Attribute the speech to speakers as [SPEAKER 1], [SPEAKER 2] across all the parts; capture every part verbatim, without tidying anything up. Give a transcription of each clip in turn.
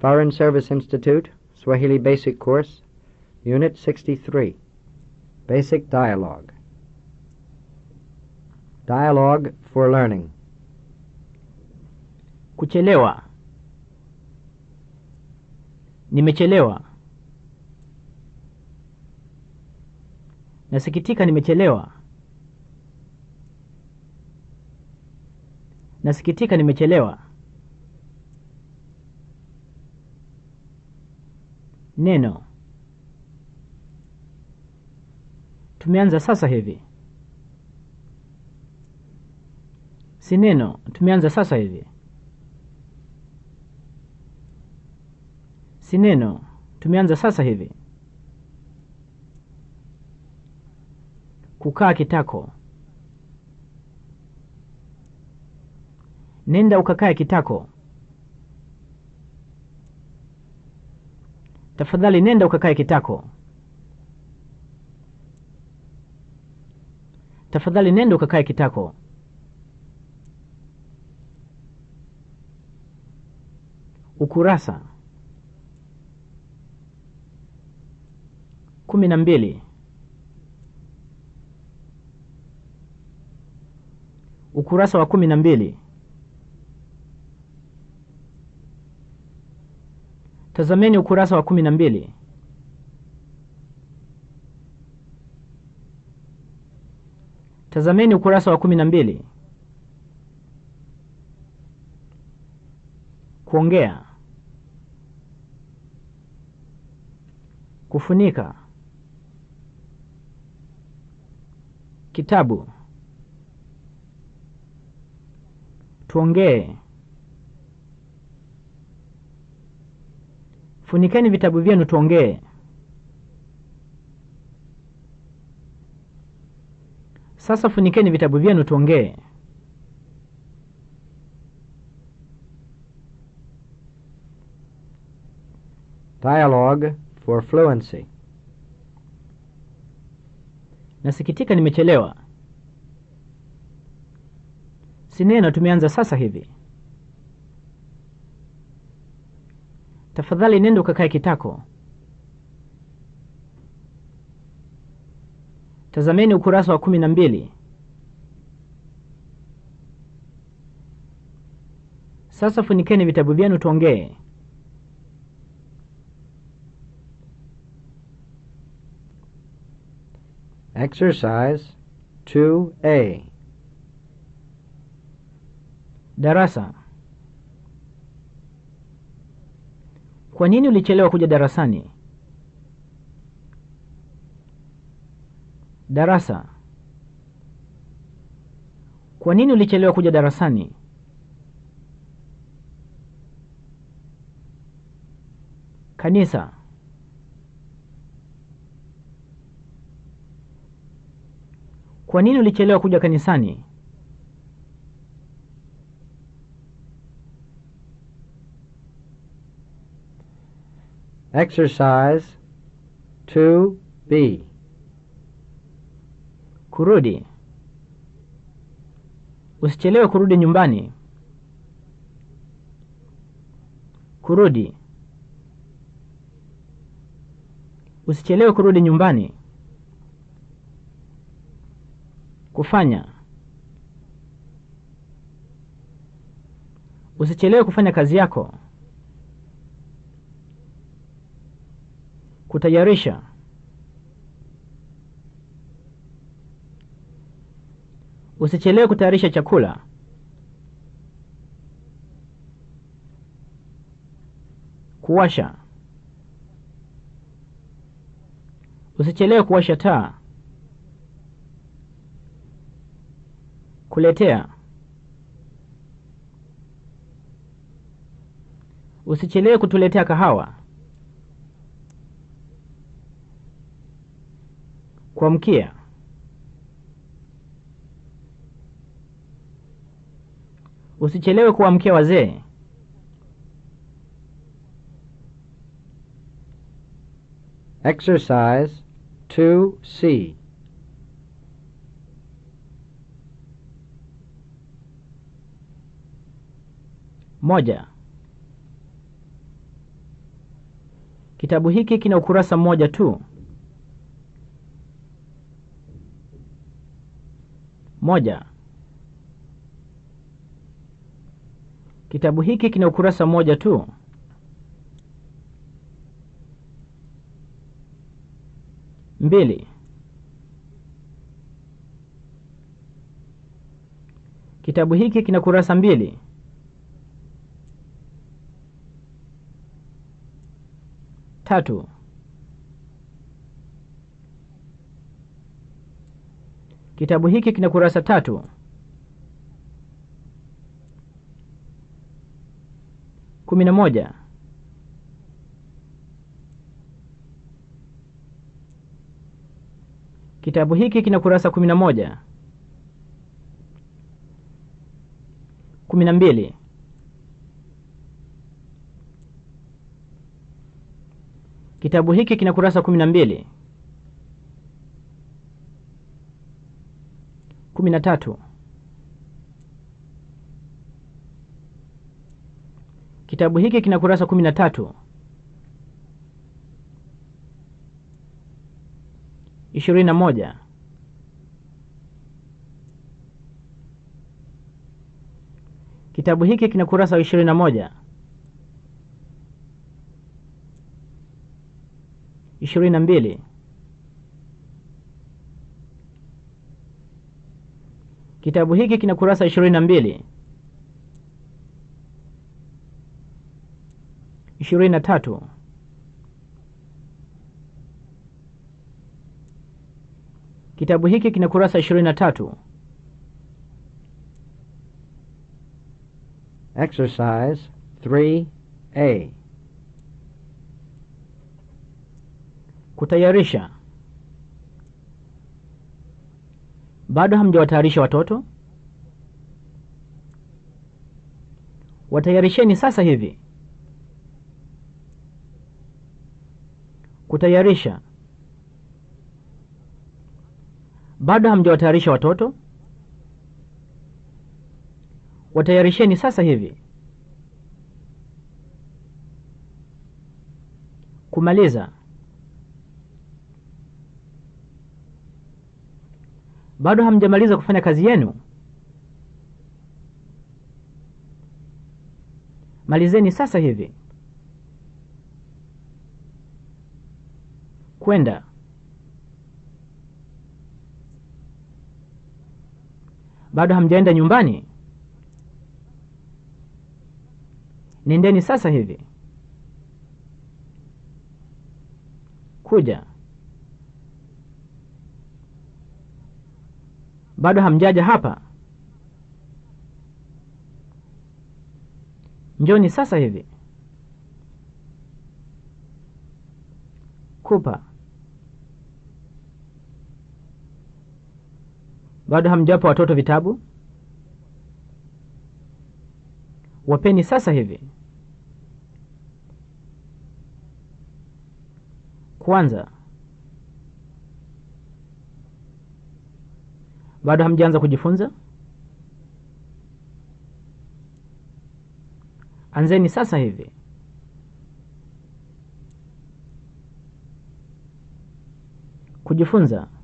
[SPEAKER 1] Foreign Service Institute, Swahili Basic Course, Unit sixty-three, Basic Dialogue. Dialogue for Learning.
[SPEAKER 2] Kuchelewa. Nimechelewa. Nasikitika nimechelewa. Nasikitika nimechelewa. Neno. Tumeanza sasa hivi. Si neno, tumeanza sasa hivi. Si neno, tumeanza sasa hivi. Kukaa kitako. Nenda ukakae kitako. Tafadhali nenda ukakae kitako. Tafadhali nenda ukakae kitako. Ukurasa. Kumi na mbili. Ukurasa wa kumi na mbili. Tazameni ukurasa wa kumi na mbili. Tazameni ukurasa wa kumi na mbili. Kuongea. Kufunika. Kitabu. Tuongee. Funikeni vitabu vyenu tuongee. Sasa funikeni vitabu vyenu tuongee.
[SPEAKER 1] Dialogue for Fluency.
[SPEAKER 2] Nasikitika nimechelewa. Si neno, tumeanza sasa hivi. Tafadhali nenda ukakae kitako. Tazameni ukurasa wa kumi na mbili. Sasa funikeni vitabu vyenu tuongee.
[SPEAKER 1] Exercise two A.
[SPEAKER 2] Darasa. Kwa nini ulichelewa kuja darasani? Darasa. Kwa nini ulichelewa kuja darasani? Kanisa. Kwa nini ulichelewa kuja kanisani?
[SPEAKER 1] Exercise two B.
[SPEAKER 2] Kurudi. Usichelewe kurudi nyumbani. Kurudi. Usichelewe kurudi nyumbani. Kufanya. Usichelewe kufanya kazi yako. Kutayarisha. Usichelewe kutayarisha chakula. Kuwasha. Usichelewe kuwasha taa. Kuletea. Usichelewe kutuletea kahawa. Kuamkia. Usichelewe kuamkia wazee.
[SPEAKER 1] Exercise two C.
[SPEAKER 2] Moja. Kitabu hiki kina ukurasa mmoja tu. Moja. Kitabu hiki kina ukurasa mmoja tu. Mbili. Kitabu hiki kina kurasa mbili. Tatu. Kitabu hiki kina kurasa tatu. Kumi na moja. Kitabu hiki kina kurasa kumi na moja. Kumi na mbili. Kitabu hiki kina kurasa kumi na mbili. Kumi na tatu. Kitabu hiki kina kurasa kumi na tatu. Ishirini na moja. Kitabu hiki kina kurasa ishirini na moja. Ishirini na mbili. Kitabu hiki kina kurasa ishirini na mbili. Ishirini na tatu. Kitabu hiki kina kurasa ishirini na tatu.
[SPEAKER 1] Exercise three A.
[SPEAKER 2] Kutayarisha. Bado hamjawatayarisha watoto? Watayarisheni sasa hivi. Kutayarisha. Bado hamjawatayarisha watoto? Watayarisheni sasa hivi. Kumaliza. Bado hamjamaliza kufanya kazi yenu? Malizeni sasa hivi. Kwenda. Bado hamjaenda nyumbani? Nendeni sasa hivi. Kuja. Bado hamjaja hapa? Njoni sasa hivi. Kupa. Bado hamjapa watoto vitabu? Wapeni sasa hivi. Kwanza. Bado hamjaanza kujifunza? Anzeni sasa hivi. Kujifunza.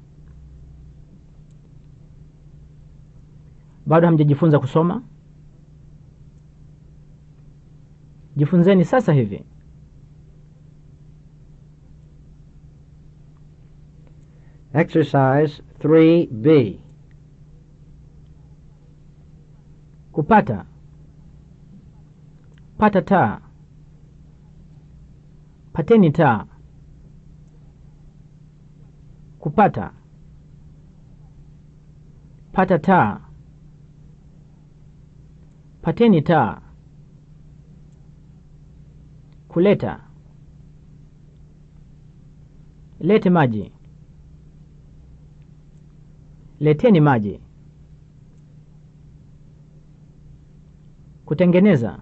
[SPEAKER 2] Bado hamjajifunza kusoma? Jifunzeni sasa hivi.
[SPEAKER 1] Exercise three B.
[SPEAKER 2] Kupata. Pata taa. Pateni taa. Kupata. Pata taa. Pateni taa. Kuleta. Lete maji. Leteni maji. Kutengeneza.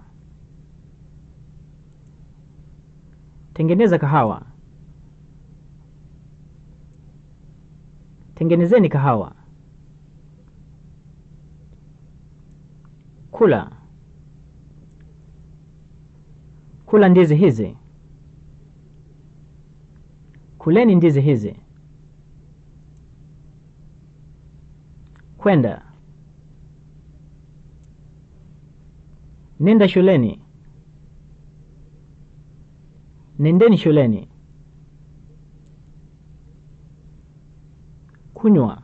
[SPEAKER 2] Tengeneza kahawa. Tengenezeni kahawa. Kula. Kula ndizi hizi. Kuleni ndizi hizi. Kwenda. Nenda shuleni. Nendeni shuleni. Kunywa.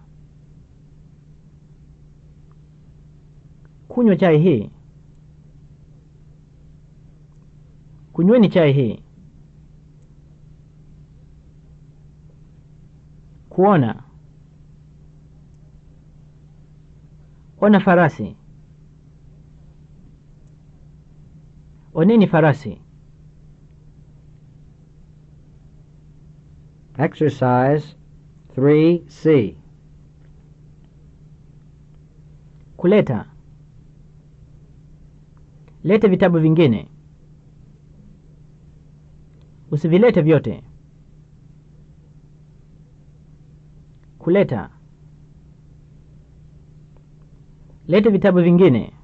[SPEAKER 2] Kunywa chai hii. Kunyweni chai hii. Kuona. Ona farasi. Oneni farasi.
[SPEAKER 1] Exercise three C.
[SPEAKER 2] Kuleta. Lete vitabu vingine. Usivilete vyote. Kuleta. Lete vitabu vingine.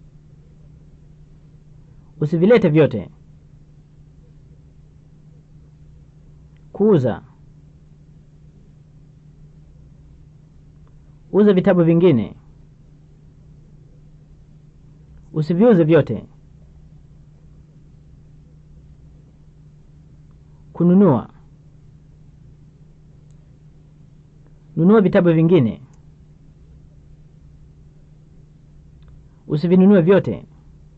[SPEAKER 2] Usivilete vyote. Kuuza. Uza vitabu vingine. Usiviuze vyote. Kununua. Nunua vitabu vingine. Usivinunue vyote.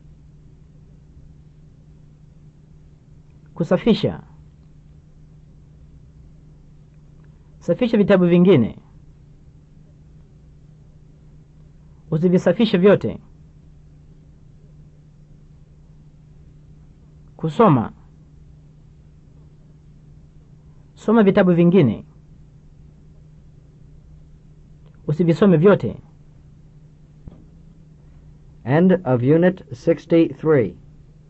[SPEAKER 2] Kusafisha. Safisha vitabu vingine. Usivisafishe vyote. Kusoma. Soma vitabu vingine. Usivisome vyote.
[SPEAKER 1] End of Unit sixty-three.